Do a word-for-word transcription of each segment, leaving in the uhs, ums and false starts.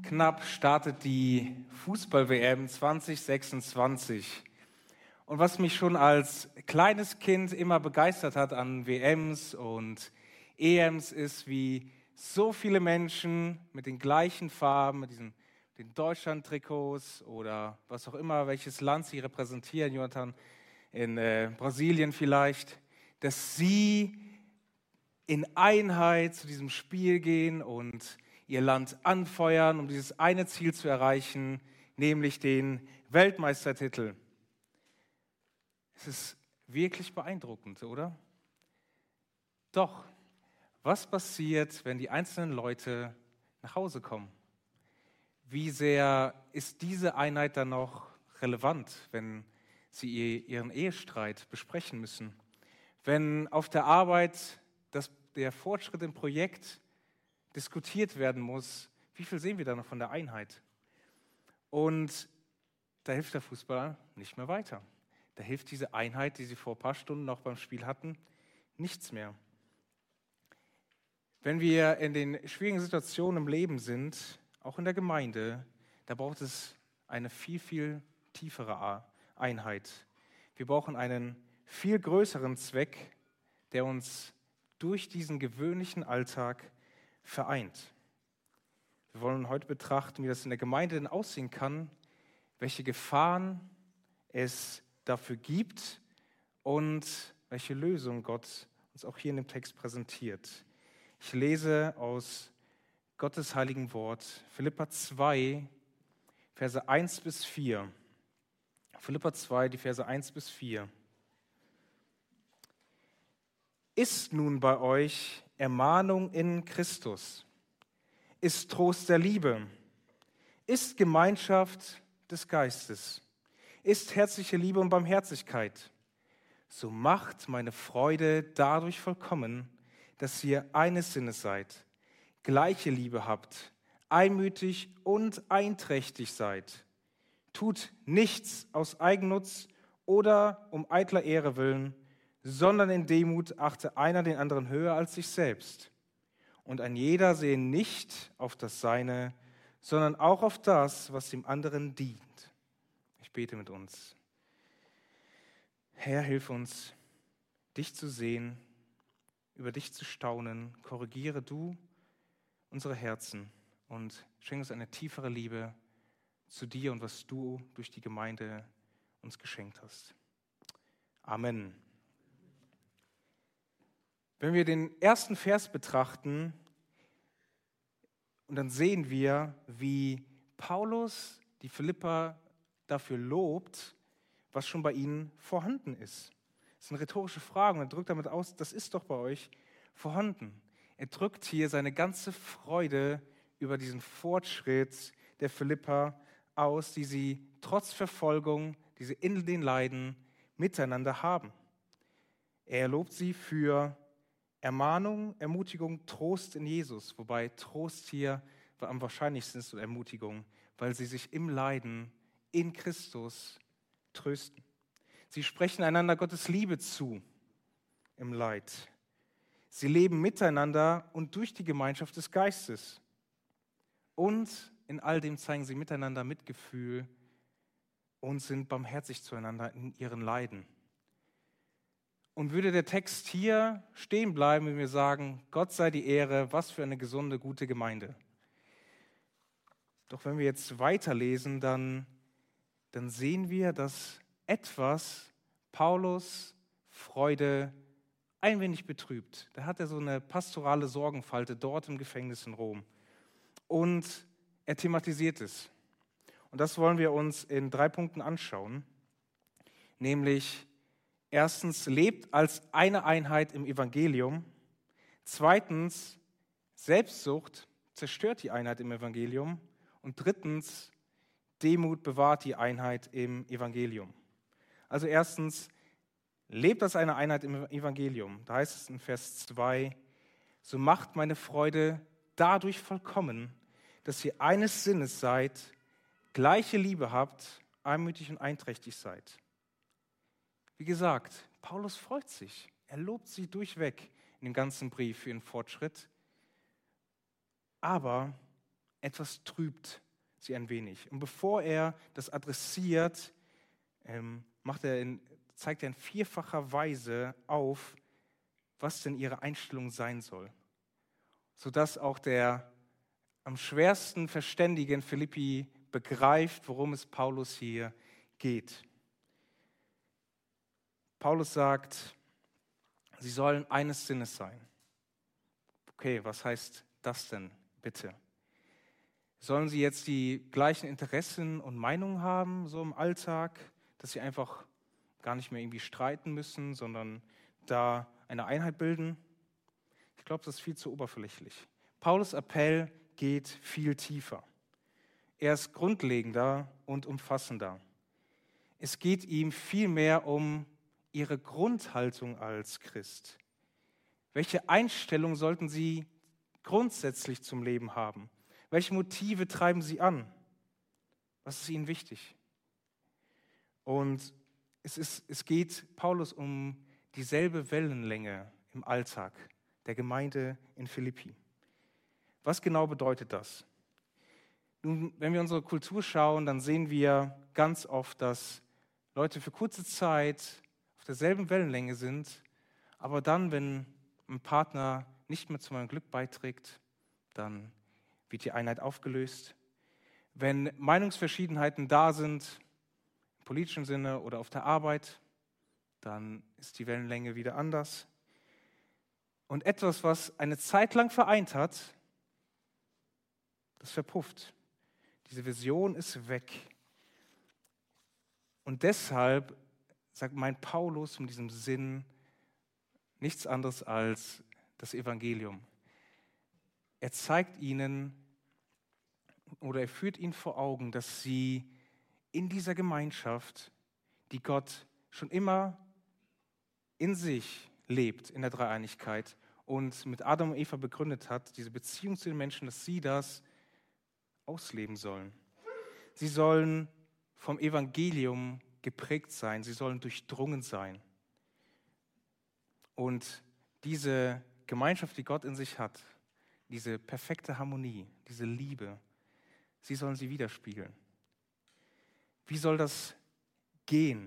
knapp startet die Fußball-W M zwanzig sechsundzwanzig. Und was mich schon als kleines Kind immer begeistert hat an W Ms und E Ms ist, wie so viele Menschen mit den gleichen Farben, mit diesen den Deutschland-Trikots oder was auch immer, welches Land sie repräsentieren, Jonathan, in äh, Brasilien vielleicht, dass sie in Einheit zu diesem Spiel gehen und ihr Land anfeuern, um dieses eine Ziel zu erreichen, nämlich den Weltmeistertitel. Es ist wirklich beeindruckend, oder? Doch, was passiert, wenn die einzelnen Leute nach Hause kommen? Wie sehr ist diese Einheit dann noch relevant, wenn sie ihren Ehestreit besprechen müssen? Wenn auf der Arbeit das, der Fortschritt im Projekt diskutiert werden muss, wie viel sehen wir da noch von der Einheit? Und da hilft der Fußball nicht mehr weiter. Da hilft diese Einheit, die sie vor ein paar Stunden noch beim Spiel hatten, nichts mehr. Wenn wir in den schwierigen Situationen im Leben sind, auch in der Gemeinde, da braucht es eine viel, viel tiefere Einheit. Wir brauchen einen viel größeren Zweck, der uns durch diesen gewöhnlichen Alltag vereint. Wir wollen heute betrachten, wie das in der Gemeinde denn aussehen kann, welche Gefahren es dafür gibt und welche Lösung Gott uns auch hier in dem Text präsentiert. Ich lese aus Gottes heiligen Wort, Philipper zwei, Verse eins bis vier. Philipper zwei, die Verse eins bis vier. Ist nun bei euch Ermahnung in Christus? Ist Trost der Liebe? Ist Gemeinschaft des Geistes? Ist herzliche Liebe und Barmherzigkeit? So macht meine Freude dadurch vollkommen, dass ihr eines Sinnes seid, gleiche Liebe habt, einmütig und einträchtig seid. Tut nichts aus Eigennutz oder um eitler Ehre willen, sondern in Demut achte einer den anderen höher als sich selbst. Und ein jeder sehe nicht auf das Seine, sondern auch auf das, was dem anderen dient. Ich bete mit uns. Herr, hilf uns, dich zu sehen, über dich zu staunen. Korrigiere du unsere Herzen und schenke uns eine tiefere Liebe zu dir und was du durch die Gemeinde uns geschenkt hast. Amen. Wenn wir den ersten Vers betrachten, und dann sehen wir, wie Paulus die Philipper dafür lobt, was schon bei ihnen vorhanden ist. Das ist eine rhetorische Frage und er drückt damit aus, das ist doch bei euch vorhanden. Er drückt hier seine ganze Freude über diesen Fortschritt der Philipper aus, die sie trotz Verfolgung, die sie in den Leiden miteinander haben. Er lobt sie für Ermahnung, Ermutigung, Trost in Jesus, wobei Trost hier am wahrscheinlichsten ist und Ermutigung, weil sie sich im Leiden in Christus trösten. Sie sprechen einander Gottes Liebe zu im Leid. Sie leben miteinander und durch die Gemeinschaft des Geistes. Und in all dem zeigen sie miteinander Mitgefühl und sind barmherzig zueinander in ihren Leiden. Und würde der Text hier stehen bleiben, wenn wir sagen, Gott sei die Ehre, was für eine gesunde, gute Gemeinde. Doch wenn wir jetzt weiterlesen, dann, dann sehen wir, dass etwas Paulus Freude ein wenig betrübt. Da hat er so eine pastorale Sorgenfalte dort im Gefängnis in Rom. Und er thematisiert es. Und das wollen wir uns in drei Punkten anschauen. Nämlich, erstens, lebt als eine Einheit im Evangelium. Zweitens, Selbstsucht zerstört die Einheit im Evangelium. Und drittens, Demut bewahrt die Einheit im Evangelium. Also erstens, lebt als eine Einheit im Evangelium. Da heißt es in Vers zwei, so macht meine Freude dadurch vollkommen, dass ihr eines Sinnes seid, gleiche Liebe habt, einmütig und einträchtig seid. Wie gesagt, Paulus freut sich. Er lobt sie durchweg in dem ganzen Brief für ihren Fortschritt. Aber etwas trübt sie ein wenig. Und bevor er das adressiert, ähm, macht er in, zeigt er in vierfacher Weise auf, was denn ihre Einstellung sein soll. Sodass auch der am schwersten Verständige in Philippi begreift, worum es Paulus hier geht. Paulus sagt, sie sollen eines Sinnes sein. Okay, was heißt das denn bitte? Sollen sie jetzt die gleichen Interessen und Meinungen haben, so im Alltag, dass sie einfach gar nicht mehr irgendwie streiten müssen, sondern da eine Einheit bilden? Ich glaube, das ist viel zu oberflächlich. Paulus' Appell geht viel tiefer. Er ist grundlegender und umfassender. Es geht ihm vielmehr um ihre Grundhaltung als Christ. Welche Einstellung sollten sie grundsätzlich zum Leben haben? Welche Motive treiben sie an? Was ist ihnen wichtig? Und es, ist, es geht Paulus um dieselbe Wellenlänge im Alltag der Gemeinde in Philippi. Was genau bedeutet das? Nun, wenn wir unsere Kultur schauen, dann sehen wir ganz oft, dass Leute für kurze Zeit auf derselben Wellenlänge sind, aber dann, wenn ein Partner nicht mehr zu meinem Glück beiträgt, dann wird die Einheit aufgelöst. Wenn Meinungsverschiedenheiten da sind, im politischen Sinne oder auf der Arbeit, dann ist die Wellenlänge wieder anders. Und etwas, was eine Zeit lang vereint hat, das verpufft. Diese Vision ist weg. Und deshalb sagt mein Paulus in diesem Sinn nichts anderes als das Evangelium. Er zeigt ihnen oder er führt ihnen vor Augen, dass sie in dieser Gemeinschaft, die Gott schon immer in sich lebt, in der Dreieinigkeit und mit Adam und Eva begründet hat, diese Beziehung zu den Menschen, dass sie das ausleben sollen. Sie sollen vom Evangelium geprägt sein, sie sollen durchdrungen sein. Und diese Gemeinschaft, die Gott in sich hat, diese perfekte Harmonie, diese Liebe, sie sollen sie widerspiegeln. Wie soll das gehen?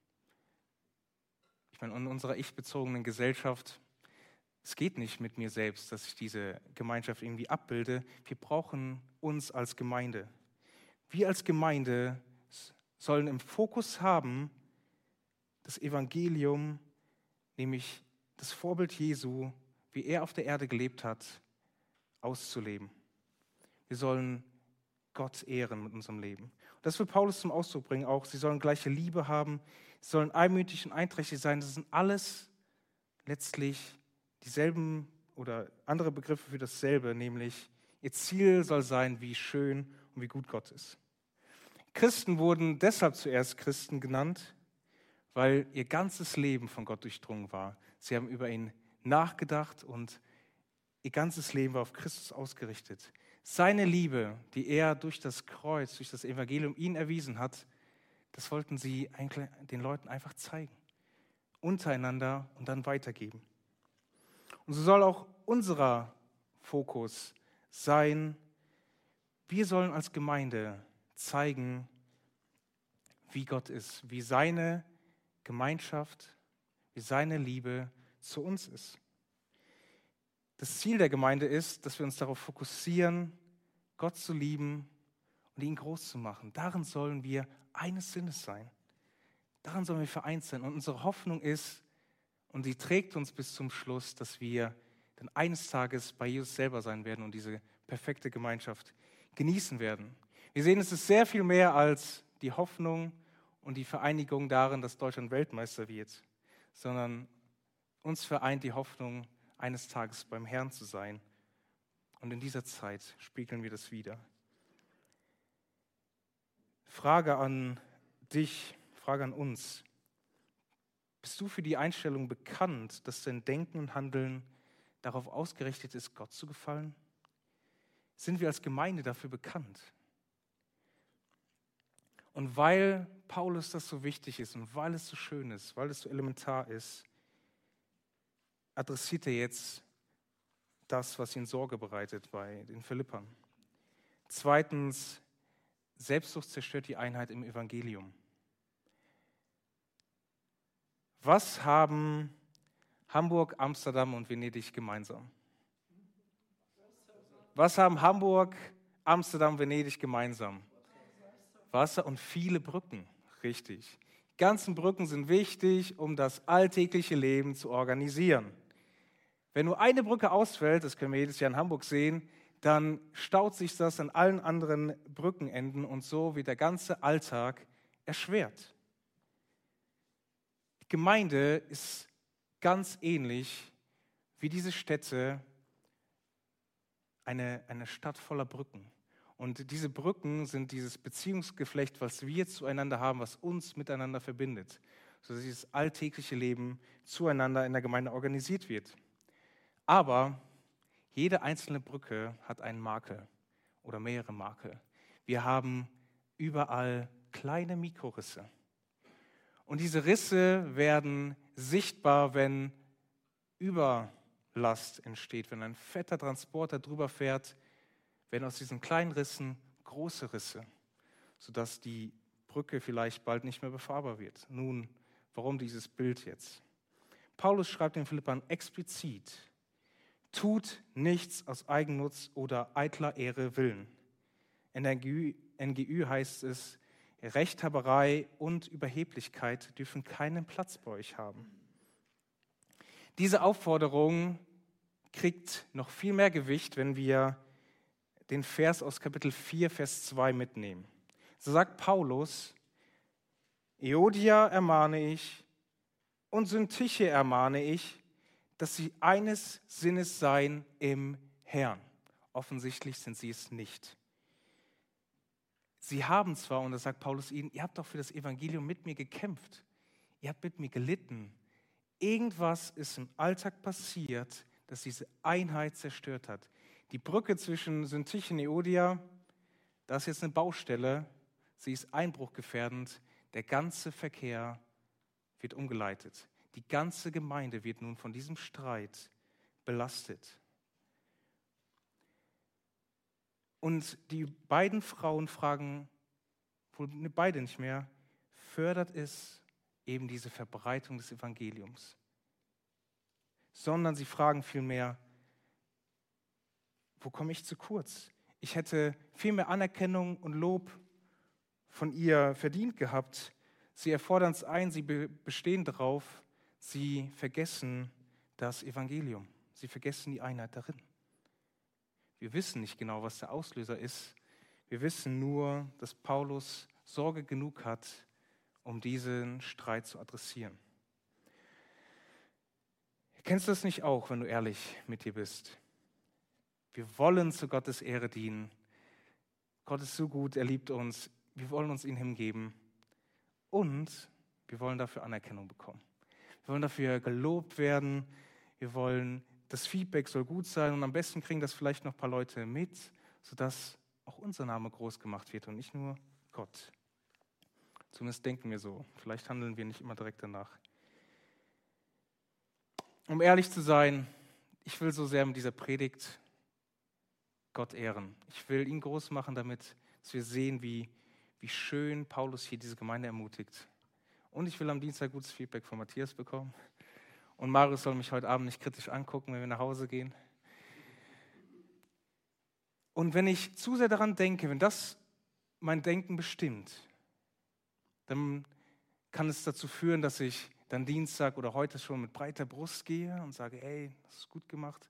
Ich meine, in unserer ich-bezogenen Gesellschaft, es geht nicht mit mir selbst, dass ich diese Gemeinschaft irgendwie abbilde. Wir brauchen uns als Gemeinde. Wir als Gemeinde sollen im Fokus haben, das Evangelium, nämlich das Vorbild Jesu, wie er auf der Erde gelebt hat, auszuleben. Wir sollen Gott ehren mit unserem Leben. Und das will Paulus zum Ausdruck bringen auch. Sie sollen gleiche Liebe haben, sie sollen einmütig und einträchtig sein. Das sind alles letztlich dieselben oder andere Begriffe für dasselbe, nämlich ihr Ziel soll sein, wie schön und wie gut Gott ist. Christen wurden deshalb zuerst Christen genannt, weil ihr ganzes Leben von Gott durchdrungen war. Sie haben über ihn nachgedacht und ihr ganzes Leben war auf Christus ausgerichtet. Seine Liebe, die er durch das Kreuz, durch das Evangelium ihnen erwiesen hat, das wollten sie den Leuten einfach zeigen, untereinander und dann weitergeben. Und so soll auch unser Fokus sein, wir sollen als Gemeinde zeigen, wie Gott ist, wie seine Gemeinschaft, wie seine Liebe zu uns ist. Das Ziel der Gemeinde ist, dass wir uns darauf fokussieren, Gott zu lieben und ihn groß zu machen. Darin sollen wir eines Sinnes sein. Darin sollen wir vereint sein. Und unsere Hoffnung ist, und sie trägt uns bis zum Schluss, dass wir dann eines Tages bei Jesus selber sein werden und diese perfekte Gemeinschaft genießen werden. Wir sehen, es ist sehr viel mehr als die Hoffnung und die Vereinigung darin, dass Deutschland Weltmeister wird, sondern uns vereint die Hoffnung, eines Tages beim Herrn zu sein. Und in dieser Zeit spiegeln wir das wieder. Frage an dich, Frage an uns. Bist du für die Einstellung bekannt, dass dein Denken und Handeln darauf ausgerichtet ist, Gott zu gefallen? Sind wir als Gemeinde dafür bekannt? Und weil Paulus das so wichtig ist und weil es so schön ist, weil es so elementar ist, adressiert er jetzt das, was ihn Sorge bereitet bei den Philippern. Zweitens, Selbstsucht zerstört die Einheit im Evangelium. Was haben Hamburg, Amsterdam und Venedig gemeinsam? Was haben Hamburg, Amsterdam, Venedig gemeinsam? Wasser und viele Brücken, richtig. Die ganzen Brücken sind wichtig, um das alltägliche Leben zu organisieren. Wenn nur eine Brücke ausfällt, das können wir jedes Jahr in Hamburg sehen, dann staut sich das an allen anderen Brückenenden und so wird der ganze Alltag erschwert. Die Gemeinde ist ganz ähnlich wie diese Städte, eine, eine Stadt voller Brücken. Und diese Brücken sind dieses Beziehungsgeflecht, was wir zueinander haben, was uns miteinander verbindet, sodass dieses alltägliche Leben zueinander in der Gemeinde organisiert wird. Aber jede einzelne Brücke hat einen Makel oder mehrere Makel. Wir haben überall kleine Mikrorisse. Und diese Risse werden sichtbar, wenn Überlast entsteht, wenn ein fetter Transporter drüber fährt, werden aus diesen kleinen Rissen große Risse, sodass die Brücke vielleicht bald nicht mehr befahrbar wird. Nun, warum dieses Bild jetzt? Paulus schreibt den Philippern explizit: Tut nichts aus Eigennutz oder eitler Ehre willen. In der N G Ü heißt es, Rechthaberei und Überheblichkeit dürfen keinen Platz bei euch haben. Diese Aufforderung kriegt noch viel mehr Gewicht, wenn wir den Vers aus Kapitel vier, Vers zwei mitnehmen. So sagt Paulus: Euodia ermahne ich und Syntyche ermahne ich, dass sie eines Sinnes seien im Herrn. Offensichtlich sind sie es nicht. Sie haben zwar, und das sagt Paulus ihnen, ihr habt doch für das Evangelium mit mir gekämpft. Ihr habt mit mir gelitten. Irgendwas ist im Alltag passiert, das diese Einheit zerstört hat. Die Brücke zwischen Syntyche und Euodia, da ist jetzt eine Baustelle. Sie ist einbruchgefährdend. Der ganze Verkehr wird umgeleitet. Die ganze Gemeinde wird nun von diesem Streit belastet. Und die beiden Frauen fragen, wohl beide nicht mehr, fördert es eben diese Verbreitung des Evangeliums? Sondern sie fragen vielmehr, wo komme ich zu kurz? Ich hätte viel mehr Anerkennung und Lob von ihr verdient gehabt. Sie erfordern es ein, sie bestehen darauf, sie vergessen das Evangelium. Sie vergessen die Einheit darin. Wir wissen nicht genau, was der Auslöser ist. Wir wissen nur, dass Paulus Sorge genug hat, um diesen Streit zu adressieren. Kennst du das nicht auch, wenn du ehrlich mit dir bist? Wir wollen zu Gottes Ehre dienen. Gott ist so gut, er liebt uns. Wir wollen uns ihm hingeben. Und wir wollen dafür Anerkennung bekommen. Wir wollen dafür gelobt werden. Wir wollen, das Feedback soll gut sein. Und am besten kriegen das vielleicht noch ein paar Leute mit, sodass auch unser Name groß gemacht wird und nicht nur Gott. Zumindest denken wir so. Vielleicht handeln wir nicht immer direkt danach. Um ehrlich zu sein, ich will so sehr mit dieser Predigt Gott ehren. Ich will ihn groß machen, damit dass wir sehen, wie, wie schön Paulus hier diese Gemeinde ermutigt. Und ich will am Dienstag gutes Feedback von Matthias bekommen. Und Marius soll mich heute Abend nicht kritisch angucken, wenn wir nach Hause gehen. Und wenn ich zu sehr daran denke, wenn das mein Denken bestimmt, dann kann es dazu führen, dass ich dann Dienstag oder heute schon mit breiter Brust gehe und sage, ey, das ist gut gemacht.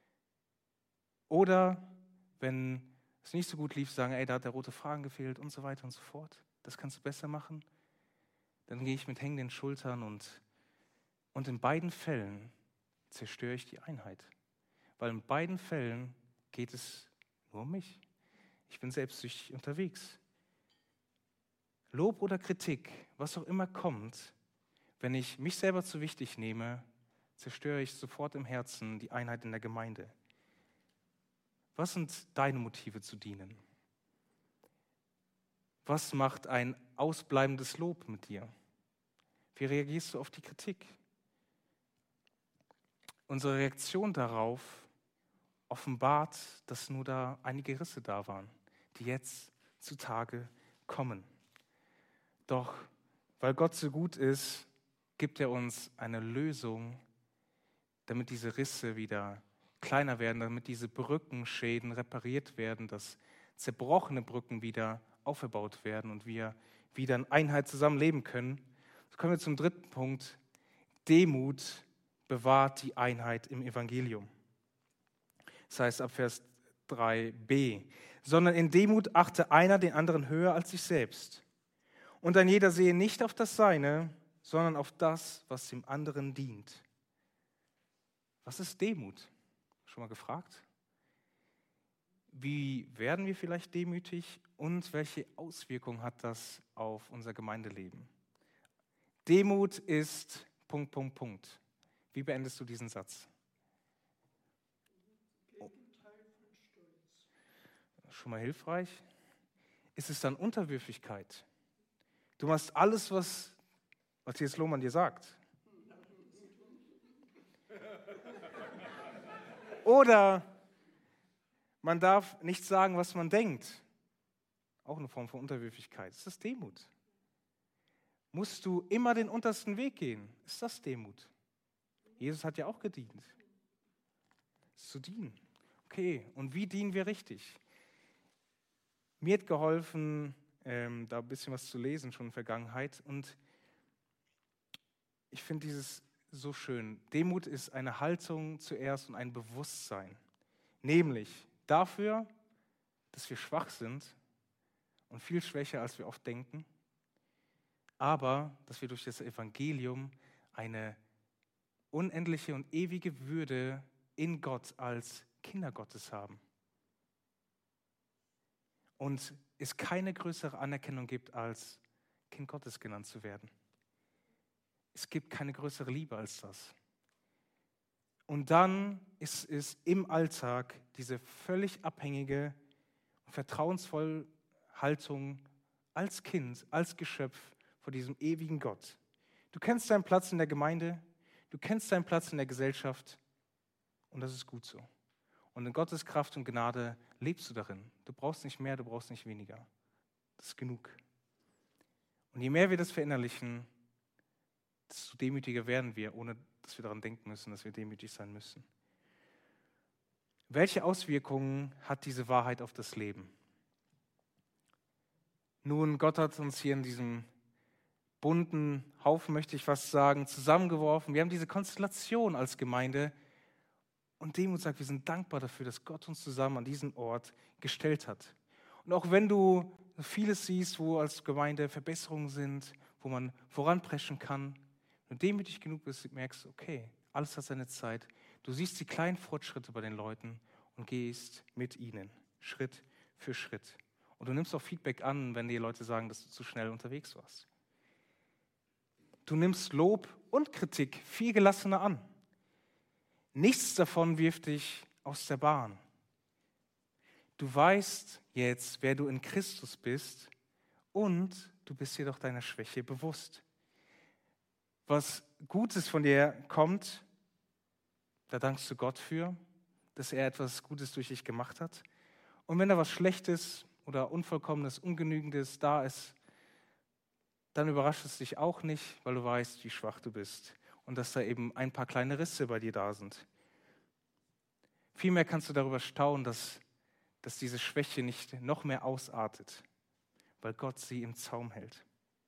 Oder wenn es nicht so gut lief, sagen, ey, da hat der rote Faden gefehlt und so weiter und so fort. Das kannst du besser machen. Dann gehe ich mit hängenden Schultern und, und in beiden Fällen zerstöre ich die Einheit. Weil in beiden Fällen geht es nur um mich. Ich bin selbstsüchtig unterwegs. Lob oder Kritik, was auch immer kommt, wenn ich mich selber zu wichtig nehme, zerstöre ich sofort im Herzen die Einheit in der Gemeinde. Was sind deine Motive zu dienen? Was macht ein ausbleibendes Lob mit dir? Wie reagierst du auf die Kritik? Unsere Reaktion darauf offenbart, dass nur da einige Risse da waren. die jetzt zutage kommen. Doch weil Gott so gut ist, gibt er uns eine Lösung, damit diese Risse wieder kleiner werden, damit diese Brückenschäden repariert werden, dass zerbrochene Brücken wieder aufgebaut werden und wir wieder in Einheit zusammenleben können. So kommen wir zum dritten Punkt. Demut bewahrt die Einheit im Evangelium. Das heißt ab Vers drei b. Sondern in Demut achte einer den anderen höher als sich selbst. Und ein jeder sehe nicht auf das Seine, sondern auf das, was dem anderen dient. Was ist Demut? Schon mal gefragt? Wie werden wir vielleicht demütig und welche Auswirkungen hat das auf unser Gemeindeleben? Demut ist Punkt, Punkt, Punkt. Wie beendest du diesen Satz? Oh. Schon mal hilfreich? Ist es dann Unterwürfigkeit? Du machst alles, was Matthias Lohmann dir sagt. Oder man darf nicht sagen, was man denkt. Auch eine Form von Unterwürfigkeit. Ist das Demut? Musst du immer den untersten Weg gehen? Ist das Demut? Jesus hat ja auch gedient. Zu dienen. Okay, und wie dienen wir richtig? Mir hat geholfen, ähm, da ein bisschen was zu lesen, schon in der Vergangenheit. Und ich finde dieses so schön. Demut ist eine Haltung zuerst und ein Bewusstsein. Nämlich dafür, dass wir schwach sind und viel schwächer, als wir oft denken. Aber, dass wir durch das Evangelium eine unendliche und ewige Würde in Gott als Kinder Gottes haben. Und es keine größere Anerkennung gibt, als Kind Gottes genannt zu werden. Es gibt keine größere Liebe als das. Und dann ist es im Alltag diese völlig abhängige, vertrauensvolle Haltung als Kind, als Geschöpf vor diesem ewigen Gott. Du kennst deinen Platz in der Gemeinde, du kennst deinen Platz in der Gesellschaft und das ist gut so. Und in Gottes Kraft und Gnade lebst du darin. Du brauchst nicht mehr, du brauchst nicht weniger. Das ist genug. Und je mehr wir das verinnerlichen, desto demütiger werden wir, ohne dass wir daran denken müssen, dass wir demütig sein müssen. Welche Auswirkungen hat diese Wahrheit auf das Leben? Nun, Gott hat uns hier in diesem bunten Haufen, möchte ich fast sagen, zusammengeworfen. Wir haben diese Konstellation als Gemeinde und Demut sagt, wir sind dankbar dafür, dass Gott uns zusammen an diesen Ort gestellt hat. Und auch wenn du vieles siehst, wo als Gemeinde Verbesserungen sind, wo man voranpreschen kann, wenn du demütig genug bist, merkst du, okay, alles hat seine Zeit. Du siehst die kleinen Fortschritte bei den Leuten und gehst mit ihnen, Schritt für Schritt. Und du nimmst auch Feedback an, wenn dir Leute sagen, dass du zu schnell unterwegs warst. Du nimmst Lob und Kritik viel gelassener an. Nichts davon wirft dich aus der Bahn. Du weißt jetzt, wer du in Christus bist und du bist dir doch deiner Schwäche bewusst. Was Gutes von dir kommt, da dankst du Gott für, dass er etwas Gutes durch dich gemacht hat. Und wenn da was Schlechtes oder Unvollkommenes, Ungenügendes da ist, dann überrascht es dich auch nicht, weil du weißt, wie schwach du bist und dass da eben ein paar kleine Risse bei dir da sind. Vielmehr kannst du darüber staunen, dass, dass diese Schwäche nicht noch mehr ausartet, weil Gott sie im Zaum hält.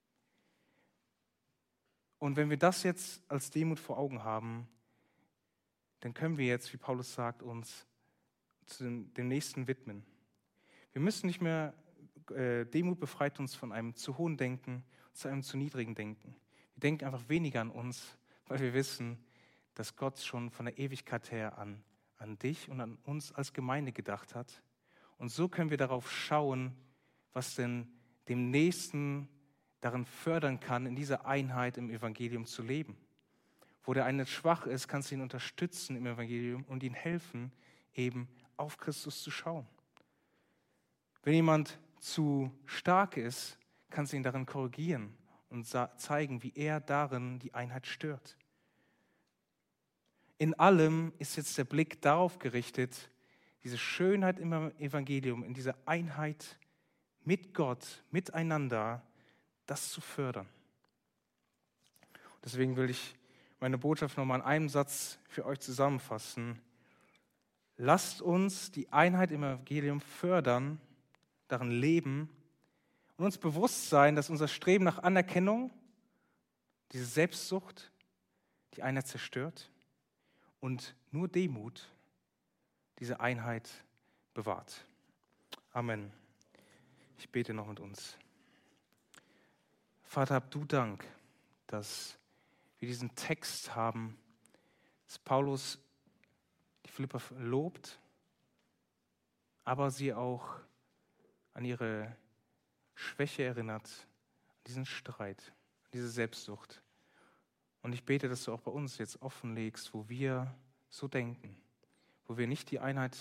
Und wenn wir das jetzt als Demut vor Augen haben, dann können wir jetzt, wie Paulus sagt, uns zu dem, dem Nächsten widmen. Wir müssen nicht mehr, äh, Demut befreit uns von einem zu hohen Denken, zu einem zu niedrigen Denken. Wir denken einfach weniger an uns, weil wir wissen, dass Gott schon von der Ewigkeit her an, an dich und an uns als Gemeinde gedacht hat. Und so können wir darauf schauen, was denn dem Nächsten darin fördern kann, in dieser Einheit im Evangelium zu leben. Wo der eine schwach ist, kannst du ihn unterstützen im Evangelium und ihm helfen, eben auf Christus zu schauen. Wenn jemand zu stark ist, kannst du ihn darin korrigieren und zeigen, wie er darin die Einheit stört. In allem ist jetzt der Blick darauf gerichtet, diese Schönheit im Evangelium, in dieser Einheit mit Gott, miteinander, das zu fördern. Deswegen will ich meine Botschaft nochmal in einem Satz für euch zusammenfassen. Lasst uns die Einheit im Evangelium fördern, darin leben und uns bewusst sein, dass unser Streben nach Anerkennung, diese Selbstsucht, die Einheit zerstört und nur Demut diese Einheit bewahrt. Amen. Ich bete noch mit uns. Vater, hab du Dank, dass wir diesen Text haben, dass Paulus die Philipper lobt, aber sie auch an ihre Schwäche erinnert, an diesen Streit, an diese Selbstsucht. Und ich bete, dass du auch bei uns jetzt offenlegst, wo wir so denken, wo wir nicht die Einheit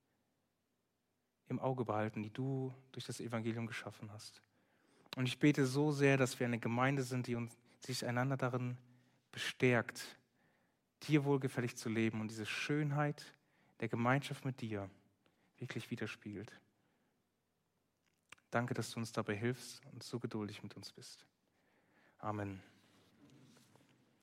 im Auge behalten, die du durch das Evangelium geschaffen hast. Und ich bete so sehr, dass wir eine Gemeinde sind, die uns, sich einander darin bestärkt, dir wohlgefällig zu leben und diese Schönheit der Gemeinschaft mit dir wirklich widerspiegelt. Danke, dass du uns dabei hilfst und so geduldig mit uns bist. Amen.